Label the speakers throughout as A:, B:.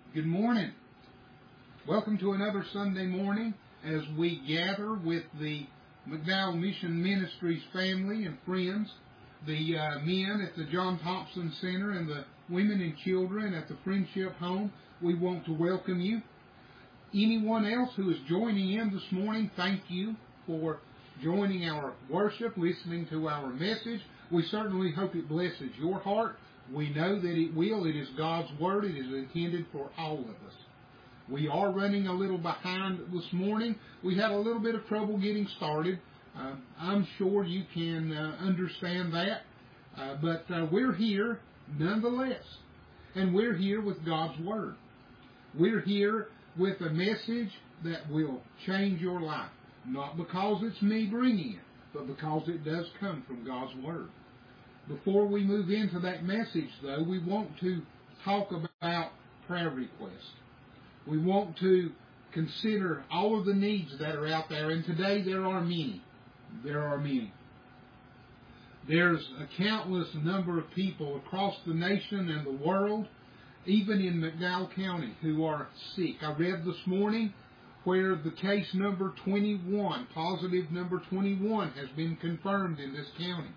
A: Good morning. Welcome to another Sunday morning as we gather with the McDowell Mission Ministries family and friends, the men at the John Thompson Center and the women and children at the Friendship Home. We want to welcome you. Anyone else who is joining in this morning, thank you for joining our worship, listening to our message. We certainly hope it blesses your heart. We know that it will. It is God's Word. It is intended for all of us. We are running a little behind this morning. We had a little bit of trouble getting started. I'm sure you can understand that. But we're here nonetheless. And we're here with God's Word. We're here with a message that will change your life. Not because it's me bringing it, but because it does come from God's Word. Before we move into that message, though, we want to talk about prayer requests. We want to consider all of the needs that are out there, and today there are many. There are many. There's a countless number of people across the nation and the world, even in McDowell County, who are sick. I read this morning where the case number 21, positive number 21, has been confirmed in this county.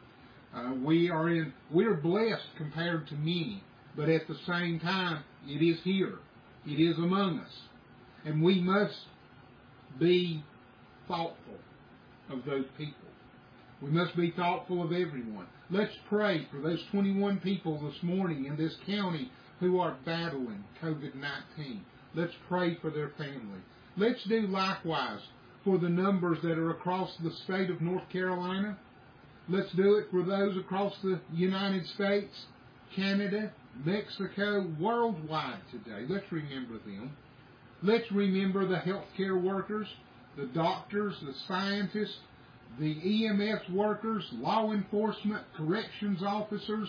A: We're blessed compared to many, but at the same time, it is here. It is among us. And we must be thoughtful of those people. We must be thoughtful of everyone. Let's pray for those 21 people this morning in this county who are battling COVID-19. Let's pray for their family. Let's do likewise for the numbers that are across the state of North Carolina. Let's do it for those across the United States, Canada, Mexico, worldwide today. Let's remember them. Let's remember the healthcare workers, the doctors, the scientists, the EMS workers, law enforcement, corrections officers,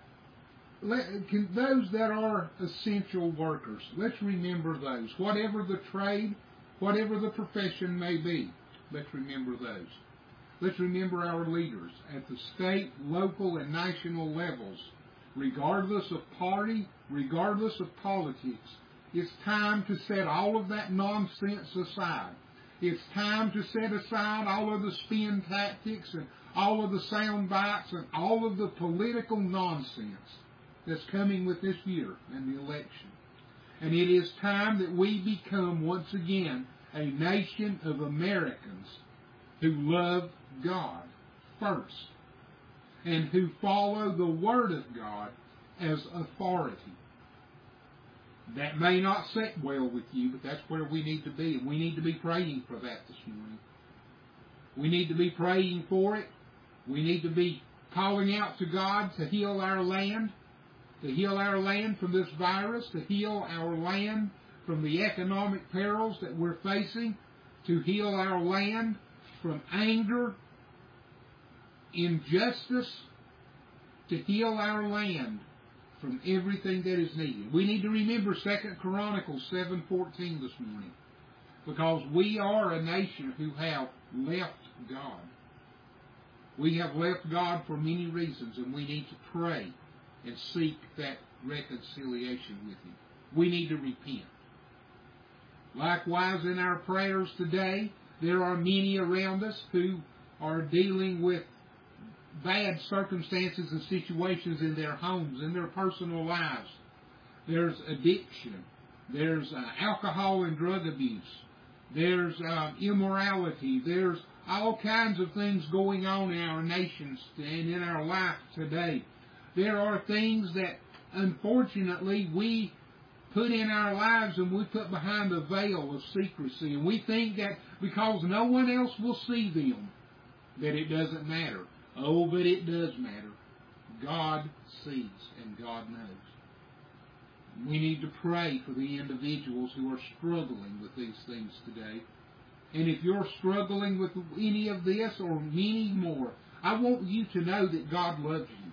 A: those that are essential workers. Let's remember those. Whatever the trade, whatever the profession may be, let's remember those. Let's remember our leaders at the state, local, and national levels, regardless of party, regardless of politics. It's time to set all of that nonsense aside. It's time to set aside all of the spin tactics and all of the sound bites and all of the political nonsense that's coming with this year and the election. And it is time that we become once again a nation of Americans who love God first and who follow the Word of God as authority. That may not sit well with you, but that's where we need to be. And we need to be praying for that this morning. We need to be praying for it. We need to be calling out to God to heal our land, from this virus, to heal our land from the economic perils that we're facing, to heal our land from anger, injustice, to heal our land from everything that is needed. We need to remember 2 Chronicles 7:14 this morning, because we are a nation who have left God. We have left God for many reasons, and we need to pray and seek that reconciliation with Him. We need to repent. Likewise, in our prayers today, there are many around us who are dealing with bad circumstances and situations in their homes, in their personal lives. There's addiction. There's alcohol and drug abuse. There's immorality. There's all kinds of things going on in our nations and in our life today. There are things that, unfortunately, we put in our lives and we put behind a veil of secrecy. And we think that because no one else will see them, that it doesn't matter. Oh, but it does matter. God sees and God knows. We need to pray for the individuals who are struggling with these things today. And if you're struggling with any of this or many more, I want you to know that God loves you.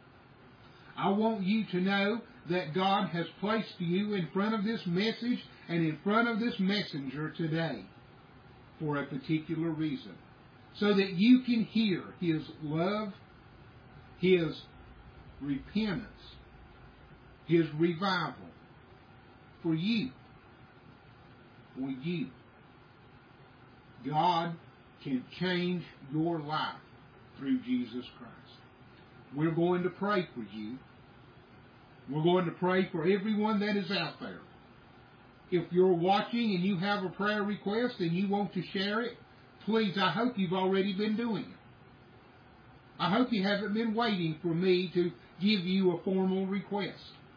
A: I want you to know that God has placed you in front of this message and in front of this messenger today for a particular reason, so that you can hear His love, His repentance, His revival, for you. For you. God can change your life through Jesus Christ. We're going to pray for you. We're going to pray for everyone that is out there. If you're watching and you have a prayer request and you want to share it, please, I hope you've already been doing it. I hope you haven't been waiting for me to give you a formal request.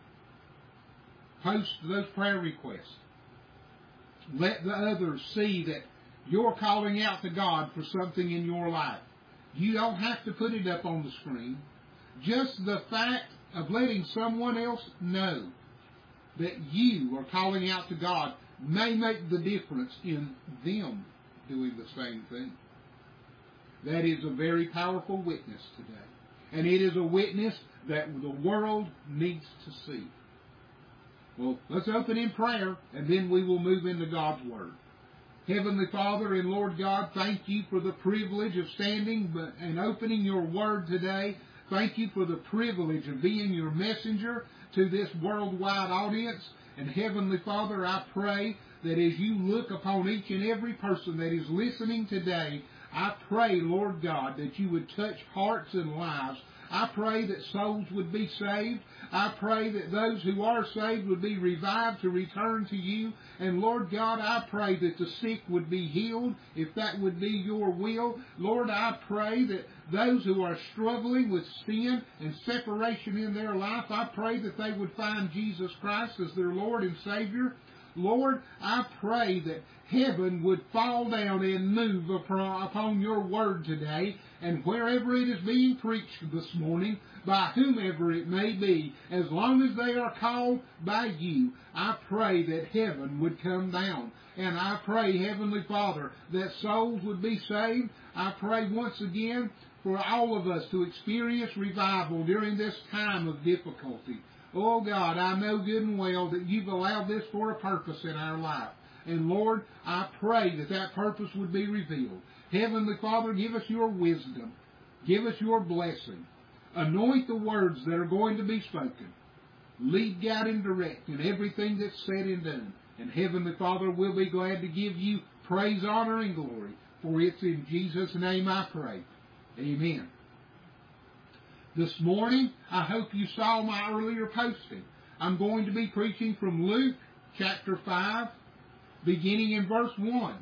A: Post those prayer requests. Let the others see that you're calling out to God for something in your life. You don't have to put it up on the screen. Just the fact of letting someone else know that you are calling out to God may make the difference in them doing the same thing. That is a very powerful witness today. And it is a witness that the world needs to see. Well, let's open in prayer, and then we will move into God's Word. Heavenly Father and Lord God, thank you for the privilege of standing and opening your Word today. Thank you for the privilege of being your messenger to this worldwide audience. And Heavenly Father, I pray that as you look upon each and every person that is listening today, I pray, Lord God, that you would touch hearts and lives. I pray that souls would be saved. I pray that those who are saved would be revived to return to you. And Lord God, I pray that the sick would be healed, if that would be your will. Lord, I pray that those who are struggling with sin and separation in their life, I pray that they would find Jesus Christ as their Lord and Savior. Lord, I pray that heaven would fall down and move upon your word today, and wherever it is being preached this morning, by whomever it may be, as long as they are called by you, I pray that heaven would come down. And I pray, Heavenly Father, that souls would be saved. I pray once again for all of us to experience revival during this time of difficulty. Oh God, I know good and well that you've allowed this for a purpose in our life. And Lord, I pray that that purpose would be revealed. Heavenly Father, give us your wisdom. Give us your blessing. Anoint the words that are going to be spoken. Lead, guide, and direct in everything that's said and done. And Heavenly Father, we'll be glad to give you praise, honor, and glory. For it's in Jesus' name I pray. Amen. This morning, I hope you saw my earlier posting. I'm going to be preaching from Luke chapter 5, beginning in verse 1.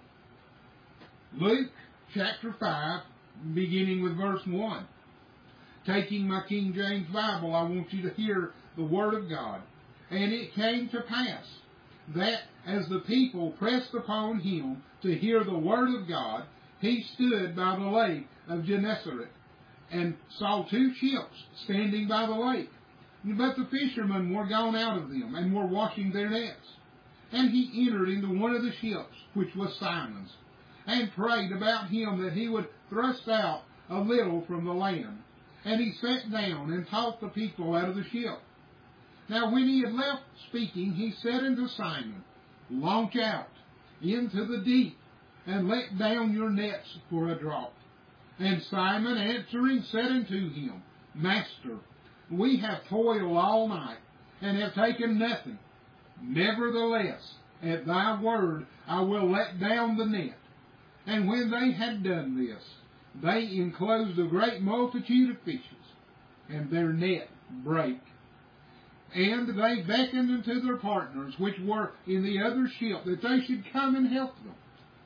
A: Luke chapter 5, beginning with verse 1. Taking my King James Bible, I want you to hear the Word of God. And it came to pass that as the people pressed upon him to hear the Word of God, he stood by the lake of Gennesaret, and saw two ships standing by the lake. But the fishermen were gone out of them, and were washing their nets. And he entered into one of the ships, which was Simon's, and prayed about him that he would thrust out a little from the land. And he sat down and taught the people out of the ship. Now when he had left speaking, he said unto Simon, Launch out into the deep, and let down your nets for a draught. And Simon answering said unto him, Master, we have toiled all night, and have taken nothing. Nevertheless, at thy word I will let down the net. And when they had done this, they enclosed a great multitude of fishes, and their net brake. And they beckoned unto their partners, which were in the other ship, that they should come and help them.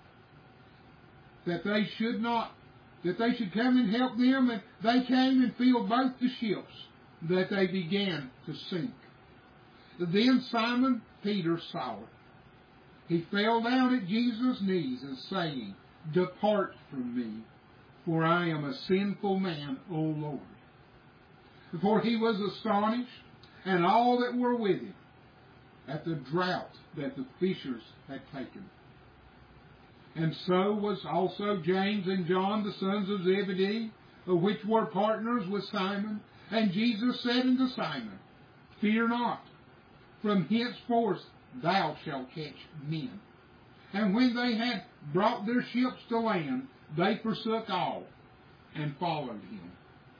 A: That they should come and help them, and they came and filled both the ships, that they began to sink. Then Simon Peter saw it. He fell down at Jesus' knees, and saying, Depart from me, for I am a sinful man, O Lord. For he was astonished, and all that were with him, at the draught that the fishers had taken. And so was also James and John, the sons of Zebedee, which were partners with Simon. And Jesus said unto Simon, Fear not, from henceforth thou shalt catch men. And when they had brought their ships to land, they forsook all, and followed him.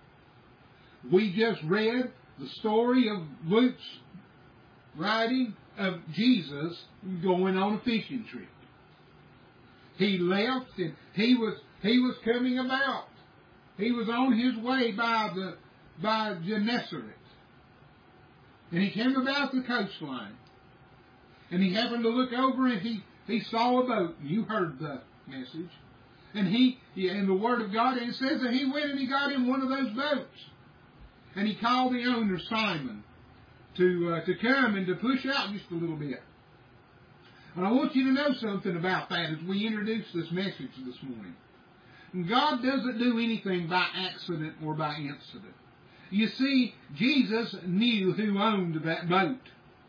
A: We just read the story of Luke's writing of Jesus going on a fishing trip. He left and he was coming about. He was on his way by Gennesaret. And he came about the coastline. And he happened to look over and he saw a boat. You heard the message. And in the Word of God, and it says that he went and he got in one of those boats. And he called the owner, Simon, to come and to push out just a little bit. And I want you to know something about that as we introduce this message this morning. God doesn't do anything by accident or by incident. You see, Jesus knew who owned that boat.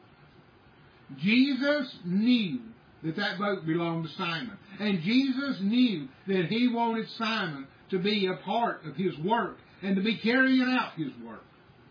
A: Jesus knew that boat belonged to Simon. And Jesus knew that he wanted Simon to be a part of his work and to be carrying out his work.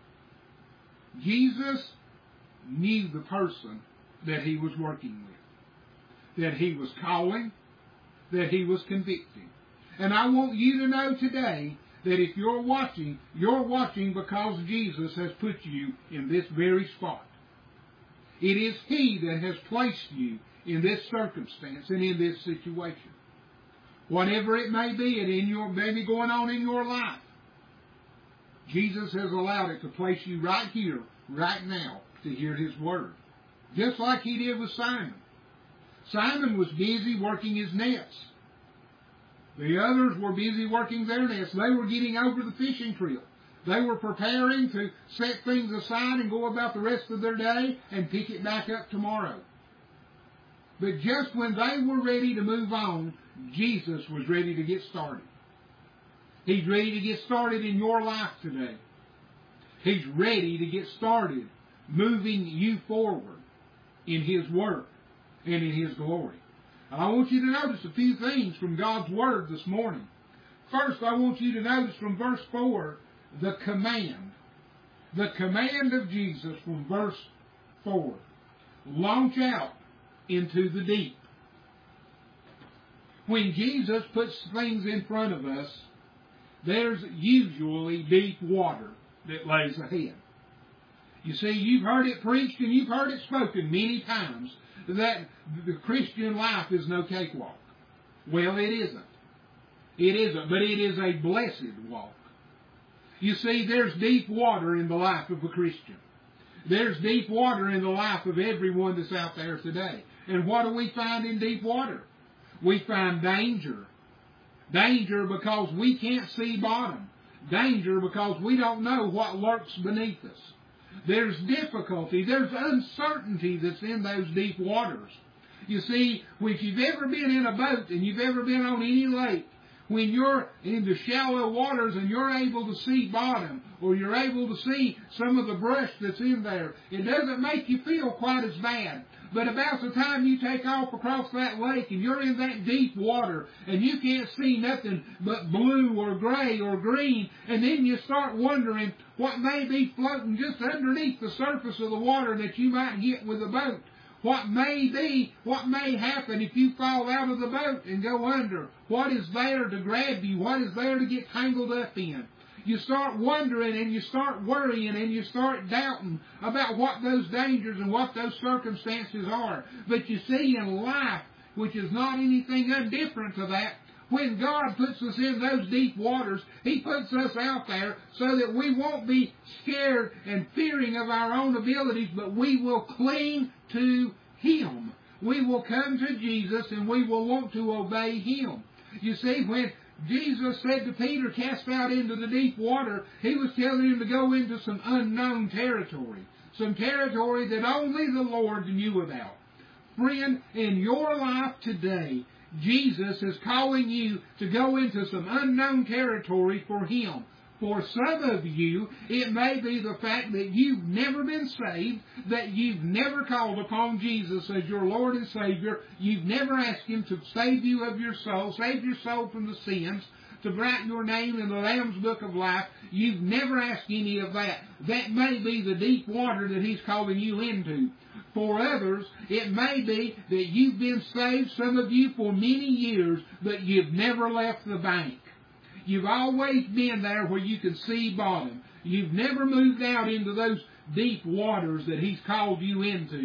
A: Jesus knew the person that he was working with, that he was calling, that he was convicting. And I want you to know today that if you're watching because Jesus has put you in this very spot. It is he that has placed you in this circumstance and in this situation. Whatever it may be, may be going on in your life, Jesus has allowed it to place you right here, right now, to hear his word. Just like he did with Simon. Simon was busy working his nets. The others were busy working their nets. They were getting over the fishing trip. They were preparing to set things aside and go about the rest of their day and pick it back up tomorrow. But just when they were ready to move on, Jesus was ready to get started. He's ready to get started in your life today. He's ready to get started moving you forward in his work and in his glory. And I want you to notice a few things from God's Word this morning. First, I want you to notice from verse 4, the command. The command of Jesus from verse 4. Launch out into the deep. When Jesus puts things in front of us, there's usually deep water that lays ahead. You see, you've heard it preached and you've heard it spoken many times that the Christian life is no cakewalk. Well, it isn't. It isn't, but it is a blessed walk. You see, there's deep water in the life of a Christian. There's deep water in the life of everyone that's out there today. And what do we find in deep water? We find danger. Danger because we can't see bottom. Danger because we don't know what lurks beneath us. There's difficulty, there's uncertainty that's in those deep waters. You see, if you've ever been in a boat and you've ever been on any lake, when you're in the shallow waters and you're able to see bottom, or you're able to see some of the brush that's in there, it doesn't make you feel quite as bad. But about the time you take off across that lake and you're in that deep water and you can't see nothing but blue or gray or green, and then you start wondering what may be floating just underneath the surface of the water that you might hit with a boat. What may happen if you fall out of the boat and go under? What is there to grab you? What is there to get tangled up in? You start wondering and you start worrying and you start doubting about what those dangers and what those circumstances are. But you see, in life, which is not anything indifferent to that, when God puts us in those deep waters, He puts us out there so that we won't be scared and fearing of our own abilities, but we will cling to Him. We will come to Jesus and we will want to obey Him. You see, when Jesus said to Peter, cast out into the deep water, He was telling him to go into some unknown territory. Some territory that only the Lord knew about. Friend, in your life today, Jesus is calling you to go into some unknown territory for Him. For some of you, it may be the fact that you've never been saved, that you've never called upon Jesus as your Lord and Savior, you've never asked Him to save you of your soul, save your soul from the sins, to write your name in the Lamb's Book of Life. You've never asked any of that. That may be the deep water that He's calling you into. For others, it may be that you've been saved, some of you, for many years, but you've never left the bank. You've always been there where you can see bottom. You've never moved out into those deep waters that He's called you into.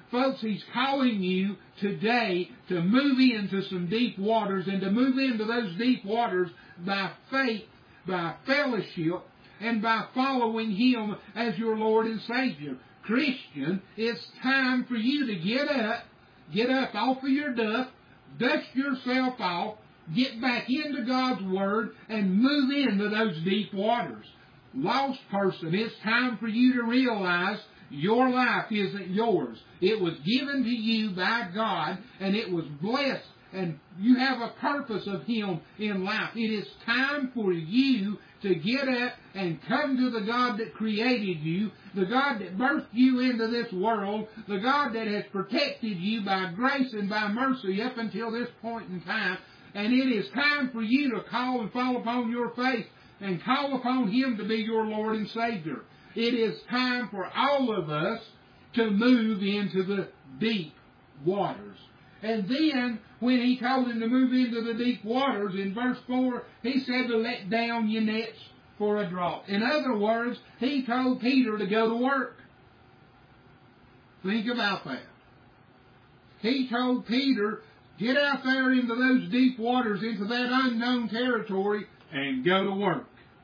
A: Folks, He's calling you today to move into some deep waters, and to move into those deep waters by faith, by fellowship, and by following Him as your Lord and Savior. Christian, it's time for you to get up off of your duff, dust yourself off, get back into God's Word, and move into those deep waters. Lost person, it's time for you to realize your life isn't yours. It was given to you by God, and it was blessed, and you have a purpose of Him in life. It is time for you to get up and come to the God that created you, the God that birthed you into this world, the God that has protected you by grace and by mercy up until this point in time. And it is time for you to call and fall upon your faith and call upon Him to be your Lord and Savior. It is time for all of us to move into the deep waters. And then, when He told him to move into the deep waters, in verse 4, He said to let down your nets for a draught. In other words, He told Peter to go to work. Think about that. He told Peter, get out there into those deep waters, into that unknown territory, and go to work.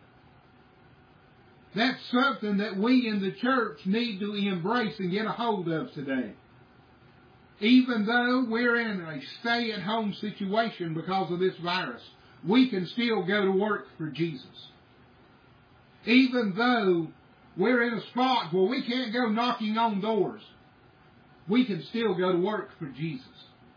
A: That's something that we in the church need to embrace and get a hold of today. Even though we're in a stay-at-home situation because of this virus, we can still go to work for Jesus. Even though we're in a spot where we can't go knocking on doors, we can still go to work for Jesus.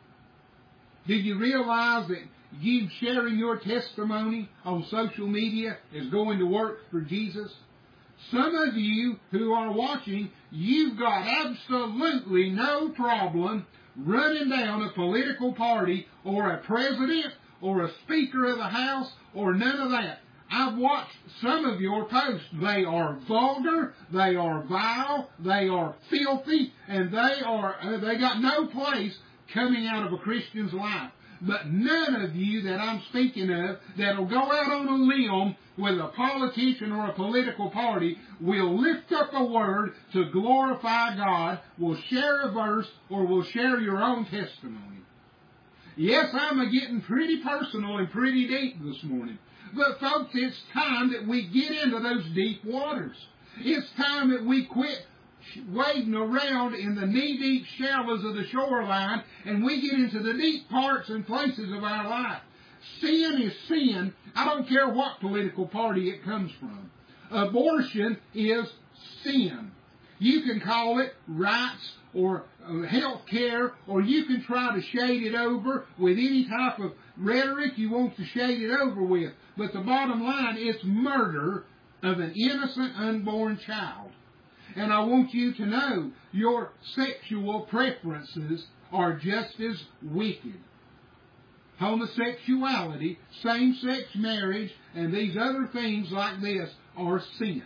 A: Do you realize that you sharing your testimony on social media is going to work for Jesus? Some of you who are watching, you've got absolutely no problem running down a political party or a president or a Speaker of the House or none of that. I've watched some of your posts. They are vulgar, they are vile, they are filthy, and they got no place coming out of a Christian's life. But none of you that I'm speaking of that'll go out on a limb with a politician or a political party will lift up a word to glorify God, will share a verse, or will share your own testimony. Yes, I'm getting pretty personal and pretty deep this morning. But folks, it's time that we get into those deep waters. It's time that we quit wading around in the knee-deep shallows of the shoreline, and we get into the deep parts and places of our life. Sin is sin. I don't care what political party it comes from. Abortion is sin. You can call it rights or health care, or you can try to shade it over with any type of rhetoric you want to shade it over with. But the bottom line, it's murder of an innocent unborn child. And I want you to know your sexual preferences are just as wicked. Homosexuality, same-sex marriage, and these other things like this are sin.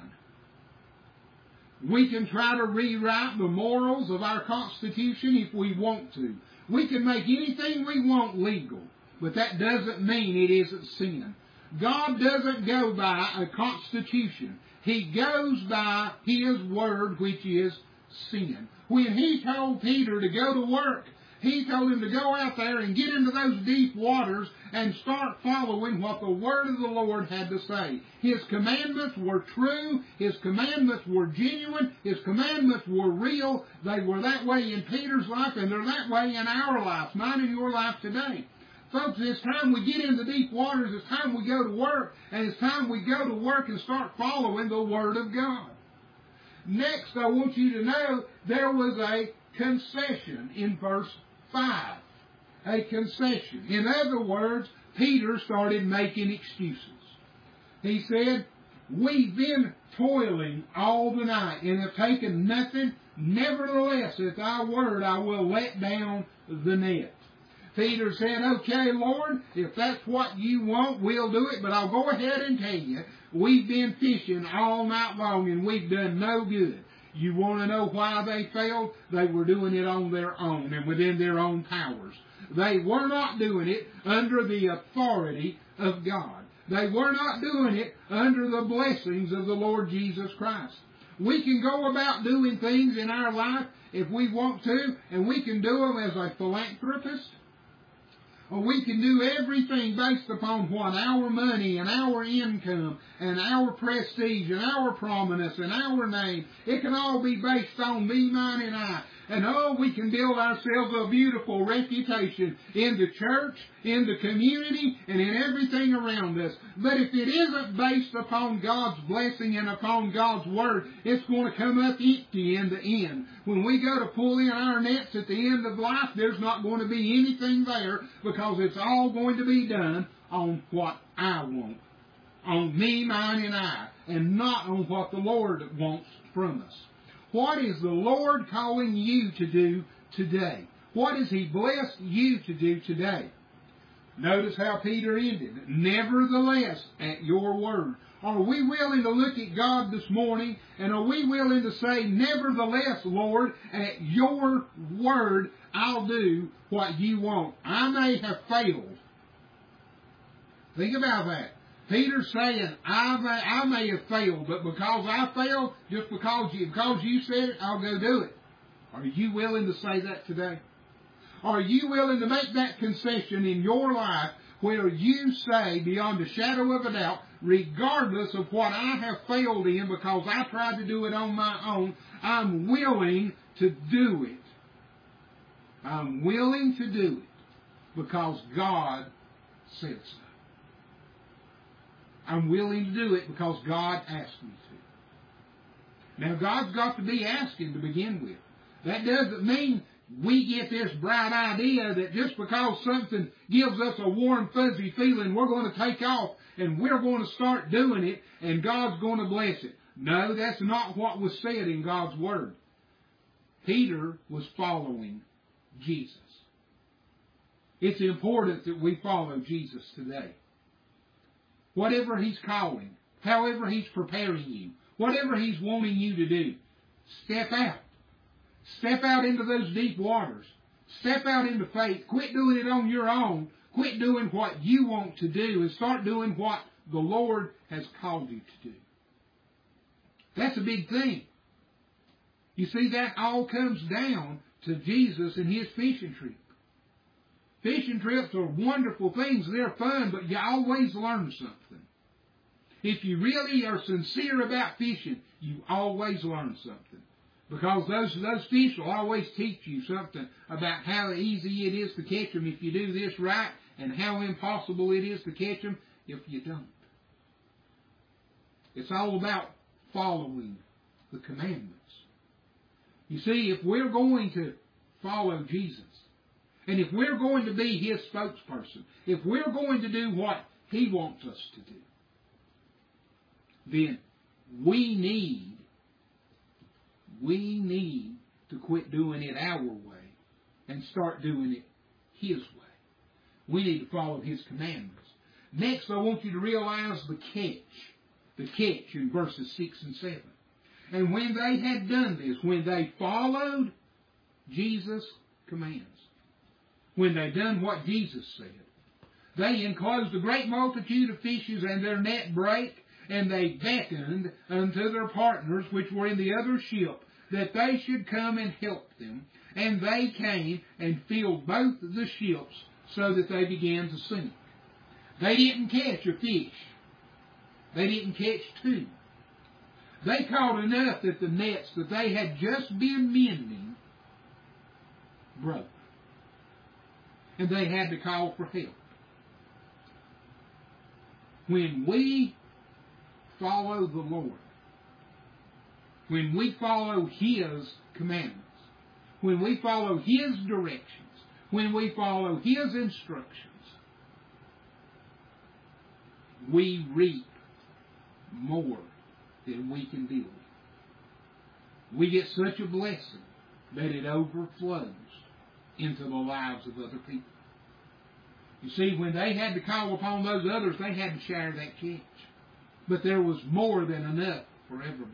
A: We can try to rewrite the morals of our Constitution if we want to. We can make anything we want legal, but that doesn't mean it isn't sin. God doesn't go by a Constitution. He goes by His Word, which is sin. When He told Peter to go to work, He told him to go out there and get into those deep waters and start following what the Word of the Lord had to say. His commandments were true. His commandments were genuine. His commandments were real. They were that way in Peter's life, and they're that way in our life, mine and your life today. Folks, it's time we get into deep waters. It's time we go to work. And it's time we go to work and start following the Word of God. Next, I want you to know there was a concession in verse 5. A concession. In other words, Peter started making excuses. He said, we've been toiling all the night and have taken nothing. Nevertheless, at thy word I will let down the net. Peter said, okay, Lord, if that's what you want, we'll do it, but I'll go ahead and tell you, we've been fishing all night long and we've done no good. You want to know why they failed? They were doing it on their own and within their own powers. They were not doing it under the authority of God. They were not doing it under the blessings of the Lord Jesus Christ. We can go about doing things in our life if we want to, and we can do them as a philanthropist. Or we can do everything based upon what our money and our income and our prestige and our prominence and our name. It can all be based on me, mine, and I. And we can build ourselves a beautiful reputation in the church, in the community, and in everything around us. But if it isn't based upon God's blessing and upon God's Word, it's going to come up empty in the end. When we go to pull in our nets at the end of life, there's not going to be anything there, because it's all going to be done on what I want. On me, mine, and I. And not on what the Lord wants from us. What is the Lord calling you to do today? What has He blessed you to do today? Notice how Peter ended. Nevertheless, at your word. Are we willing to look at God this morning, and are we willing to say, nevertheless, Lord, at your word, I'll do what you want. I may have failed. Think about that. Peter's saying, I may have failed, but because I failed, just because you said it, I'll go do it. Are you willing to say that today? Are you willing to make that concession in your life where you say, beyond a shadow of a doubt, regardless of what I have failed in because I tried to do it on my own, I'm willing to do it. I'm willing to do it because God said so. I'm willing to do it because God asked me to. Now, God's got to be asking to begin with. That doesn't mean we get this bright idea that just because something gives us a warm, fuzzy feeling, we're going to take off and we're going to start doing it and God's going to bless it. No, that's not what was said in God's Word. Peter was following Jesus. It's important that we follow Jesus today. Whatever He's calling, however He's preparing you, whatever He's wanting you to do, step out. Step out into those deep waters. Step out into faith. Quit doing it on your own. Quit doing what you want to do and start doing what the Lord has called you to do. That's a big thing. You see, that all comes down to Jesus and His fishing trip. Fishing trips are wonderful things. They're fun, but you always learn something. If you really are sincere about fishing, you always learn something. Because those fish will always teach you something about how easy it is to catch them if you do this right, and how impossible it is to catch them if you don't. It's all about following the commandments. You see, if we're going to follow Jesus, and if we're going to be His spokesperson, if we're going to do what He wants us to do, then we need to quit doing it our way and start doing it His way. We need to follow His commandments. Next, I want you to realize the catch in verses 6 and 7. And when they had done this, when they followed Jesus' commands, when they done what Jesus said, they enclosed a great multitude of fishes, and their net brake, and they beckoned unto their partners which were in the other ship, that they should come and help them. And they came and filled both the ships, so that they began to sink. They didn't catch a fish. They didn't catch two. They caught enough that the nets that they had just been mending broke. And they had to call for help. When we follow the Lord, when we follow His commandments, when we follow His directions, when we follow His instructions, we reap more than we can deal with. We get such a blessing that it overflows into the lives of other people. You see, when they had to call upon those others, they had to share that catch. But there was more than enough for everybody.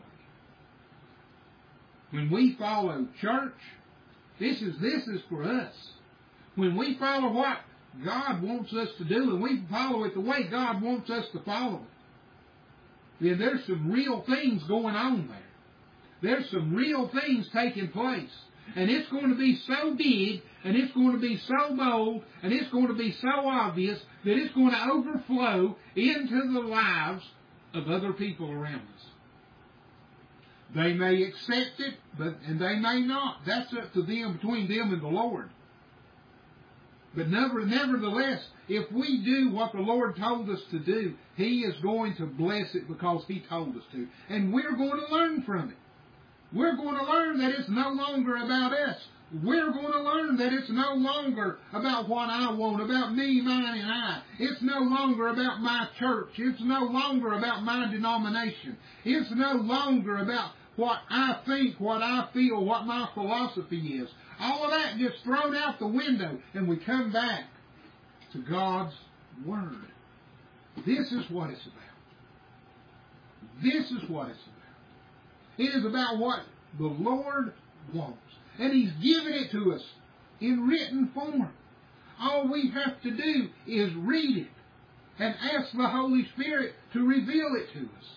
A: When we follow church, this is for us. When we follow what God wants us to do, and we follow it the way God wants us to follow it, then there's some real things going on there. there's some real things taking place. And it's going to be so big, and it's going to be so bold, and it's going to be so obvious that it's going to overflow into the lives of other people around us. They may accept it, and they may not. That's up to them, between them and the Lord. But nevertheless, if we do what the Lord told us to do, He is going to bless it because He told us to. And we're going to learn from it. We're going to learn that it's no longer about us. We're going to learn that it's no longer about what I want, about me, mine, and I. It's no longer about my church. It's no longer about my denomination. It's no longer about what I think, what I feel, what my philosophy is. All of that gets thrown out the window, and we come back to God's Word. This is what it's about. This is what it's about. It is about what the Lord wants. And He's given it to us in written form. All we have to do is read it and ask the Holy Spirit to reveal it to us.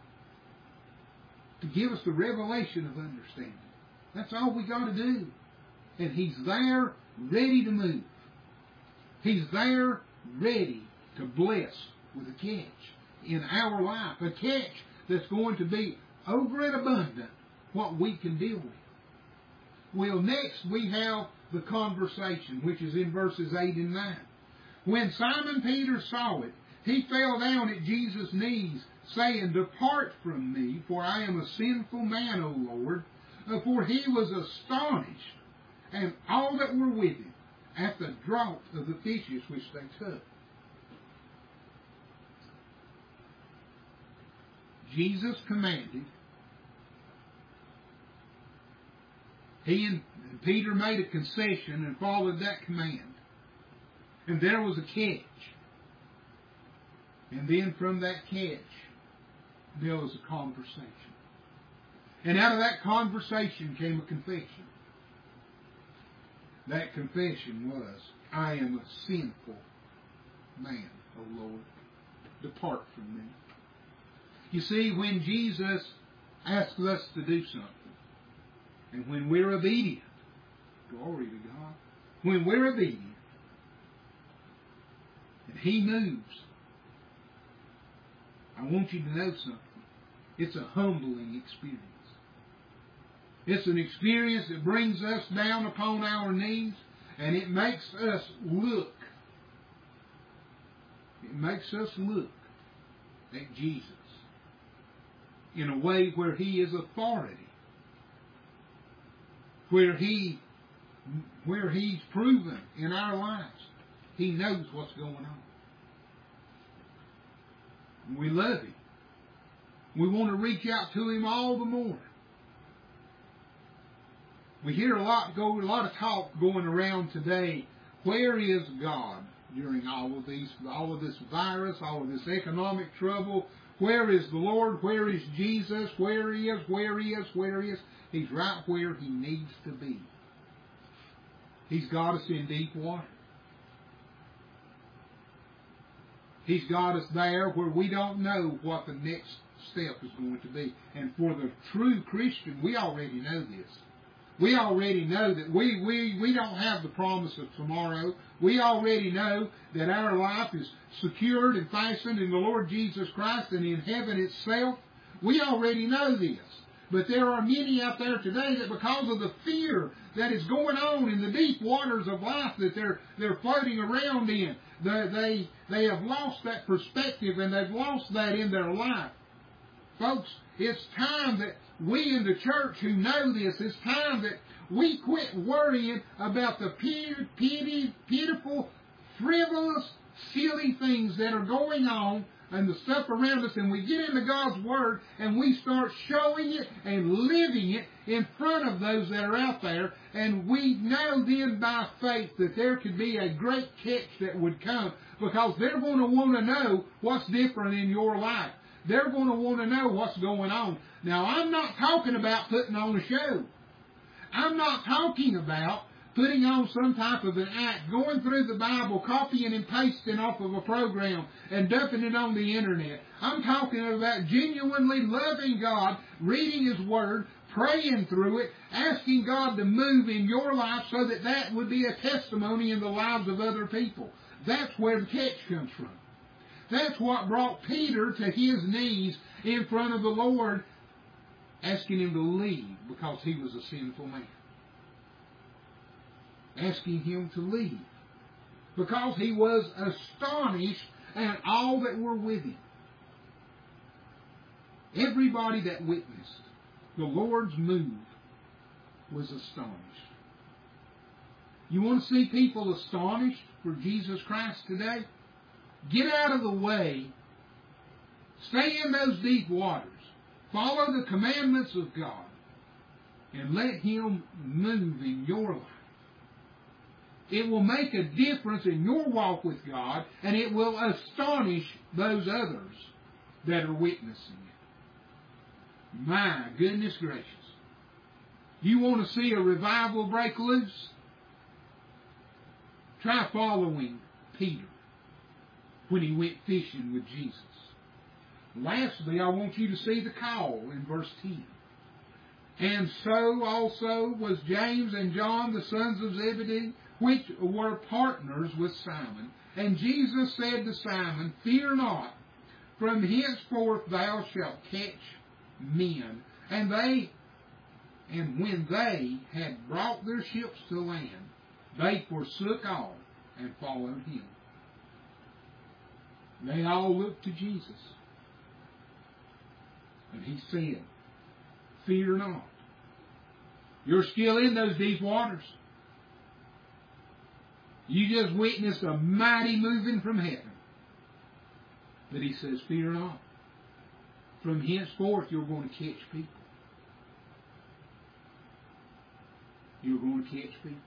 A: To give us the revelation of understanding. That's all we got to do. And He's there ready to move. He's there ready to bless with a catch in our life. A catch that's going to be over and abundant what we can deal with. Well, next we have the conversation, which is in verses 8 and 9. When Simon Peter saw it, he fell down at Jesus' knees, saying, "Depart from me, for I am a sinful man, O Lord." For he was astonished, and all that were with him, at the draught of the fishes which they took. Jesus commanded. He and Peter made a concession and followed that command. And there was a catch. And then from that catch, there was a conversation. And out of that conversation came a confession. That confession was, "I am a sinful man, O Lord. Depart from me." You see, when Jesus asks us to do something, and when we're obedient, glory to God, when we're obedient, and He moves, I want you to know something. It's a humbling experience. It's an experience that brings us down upon our knees, and it makes us look. It makes us look at Jesus in a way where He is authority, where He's proven in our lives. He knows what's going on. We love Him. We want to reach out to Him all the more. We hear a lot of talk going around today. Where is God during all of this virus, all of this economic trouble? Where is the Lord? Where is Jesus? Where He is? Where He is? Where He is? He's right where He needs to be. He's got us in deep water. He's got us there where we don't know what the next step is going to be. And for the true Christian, we already know this. We already know that we don't have the promise of tomorrow. We already know that our life is secured and fastened in the Lord Jesus Christ and in heaven itself. We already know this. But there are many out there today that because of the fear that is going on in the deep waters of life that they're floating around in, they have lost that perspective and they've lost that in their life. Folks, it's time that we in the church who know this, it's time that we quit worrying about the pitiful, frivolous, silly things that are going on and the stuff around us, and we get into God's Word and we start showing it and living it in front of those that are out there, and we know then by faith that there could be a great catch that would come, because they're going to want to know what's different in your life. They're going to want to know what's going on. Now, I'm not talking about putting on a show. I'm not talking about putting on some type of an act, going through the Bible, copying and pasting off of a program, and dumping it on the internet. I'm talking about genuinely loving God, reading His Word, praying through it, asking God to move in your life so that that would be a testimony in the lives of other people. That's where the catch comes from. That's what brought Peter to his knees in front of the Lord, asking Him to leave because he was a sinful man. Asking Him to leave because he was astonished at all that were with him. Everybody that witnessed the Lord's move was astonished. You want to see people astonished for Jesus Christ today? Get out of the way. Stay in those deep waters. Follow the commandments of God. And let Him move in your life. It will make a difference in your walk with God, and it will astonish those others that are witnessing it. My goodness gracious. You want to see a revival break loose? Try following Peter when he went fishing with Jesus. Lastly, I want you to see the call in verse 10. And so also was James and John, the sons of Zebedee, which were partners with Simon. And Jesus said to Simon, Fear not, from henceforth thou shalt catch men. And when they had brought their ships to land, they forsook all and followed Him. They all looked to Jesus. And He said, Fear not. You're still in those deep waters. You just witnessed a mighty moving from heaven. But He says, Fear not. From henceforth you're going to catch people. You're going to catch people.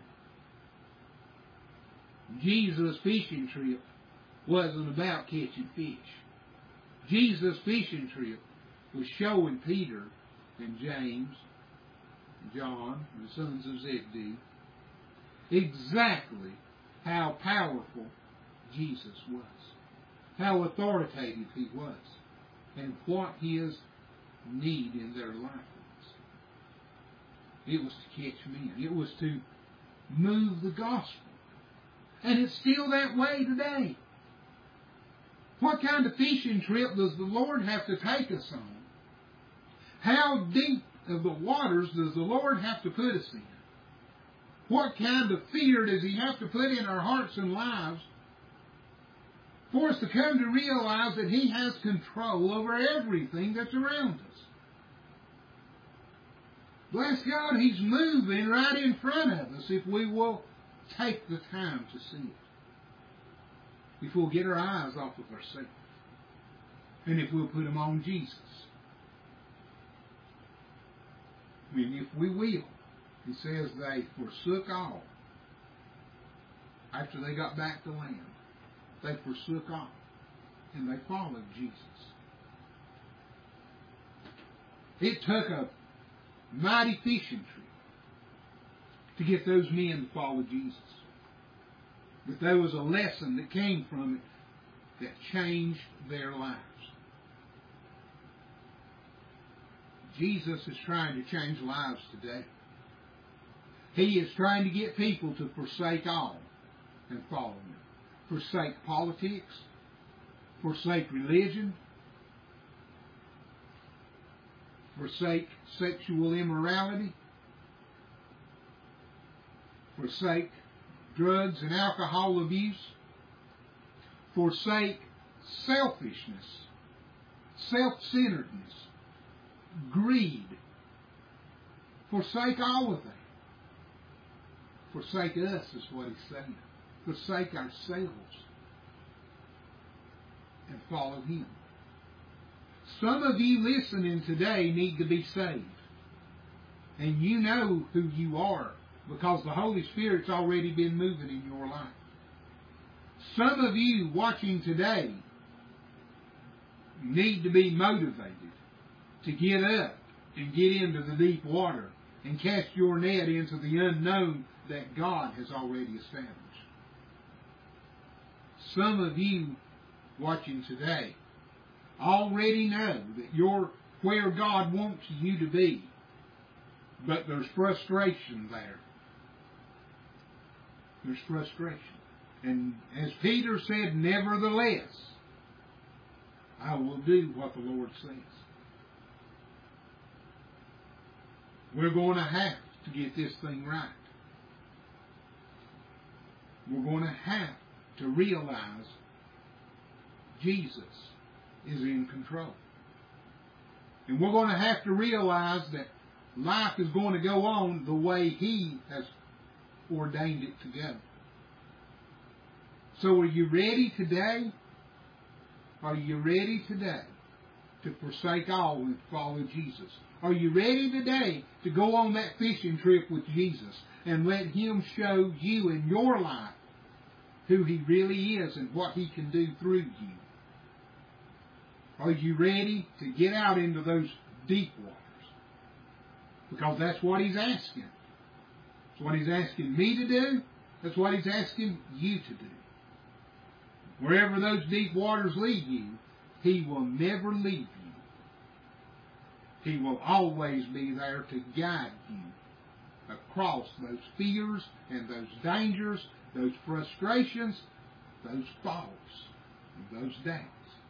A: Jesus' fishing trip wasn't about catching fish. Jesus' fishing trip was showing Peter and James and John, the sons of Zebedee, exactly how powerful Jesus was, how authoritative He was, and what His need in their life was. It was to catch men. It was to move the gospel. And it's still that way today. What kind of fishing trip does the Lord have to take us on? How deep of the waters does the Lord have to put us in? What kind of fear does He have to put in our hearts and lives for us to come to realize that He has control over everything that's around us? Bless God, He's moving right in front of us if we will take the time to see it. If we'll get our eyes off of ourselves. And if we'll put them on Jesus. And if we will, He says they forsook all. After they got back to land, they forsook all. And they followed Jesus. It took a mighty fishing trip to get those men to follow Jesus. But there was a lesson that came from it that changed their lives. Jesus is trying to change lives today. He is trying to get people to forsake all and follow Him. Forsake politics. Forsake religion. Forsake sexual immorality. Forsake drugs and alcohol abuse. Forsake selfishness, self-centeredness, greed. Forsake all of that. Forsake us is what He's saying. Forsake ourselves and follow Him. Some of you listening today need to be saved. And you know who you are because the Holy Spirit's already been moving in your life. Some of you watching today need to be motivated to get up and get into the deep water and cast your net into the unknown that God has already established. Some of you watching today already know that you're where God wants you to be. But there's frustration there. There's frustration. And as Peter said, nevertheless, I will do what the Lord says. We're going to have to get this thing right. We're going to have to realize Jesus is in control. And we're going to have to realize that life is going to go on the way He has ordained it to go. So are you ready today? Are you ready today to forsake all and follow Jesus? Are you ready today to go on that fishing trip with Jesus and let Him show you in your life who He really is and what He can do through you? Are you ready to get out into those deep waters? Because that's what He's asking. That's what He's asking me to do. That's what He's asking you to do. Wherever those deep waters lead you, He will never leave you. He will always be there to guide you across those fears and those dangers, those frustrations, those faults, and those doubts.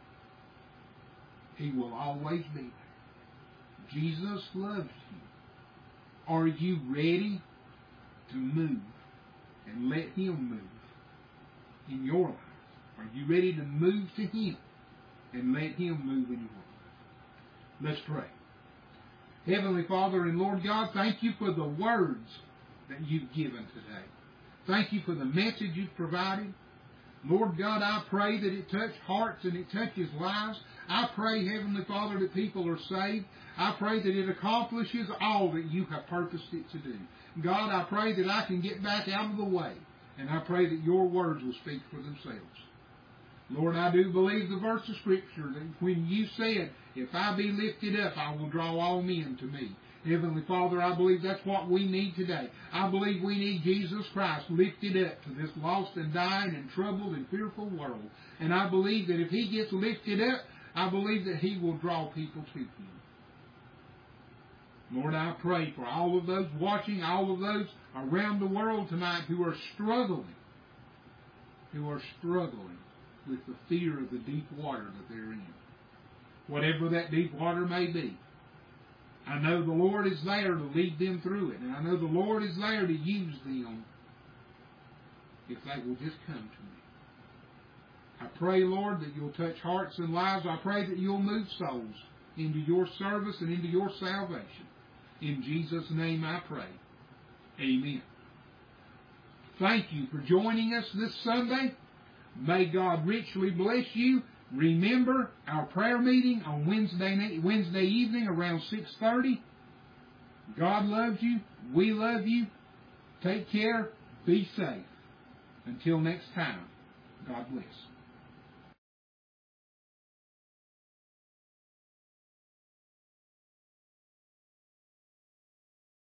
A: He will always be there. Jesus loves you. Are you ready to move and let Him move in your life? Are you ready to move to Him and let Him move in your life? Let's pray. Heavenly Father and Lord God, thank You for the words that You've given today. Thank You for the message You've provided. Lord God, I pray that it touch hearts and it touches lives. I pray, Heavenly Father, that people are saved. I pray that it accomplishes all that You have purposed it to do. God, I pray that I can get back out of the way, and I pray that Your words will speak for themselves. Lord, I do believe the verse of Scripture that when You said, if I be lifted up, I will draw all men to Me. Heavenly Father, I believe that's what we need today. I believe we need Jesus Christ lifted up to this lost and dying and troubled and fearful world. And I believe that if He gets lifted up, I believe that He will draw people to Him. Lord, I pray for all of those watching, all of those around the world tonight who are struggling with the fear of the deep water that they're in. Whatever that deep water may be. I know the Lord is there to lead them through it. And I know the Lord is there to use them if they will just come to Me. I pray, Lord, that You'll touch hearts and lives. I pray that You'll move souls into Your service and into Your salvation. In Jesus' name I pray. Amen. Thank you for joining us this Sunday. May God richly bless you. Remember our prayer meeting on Wednesday evening around 6:30. God loves you. We love you. Take care. Be safe. Until next time, God bless.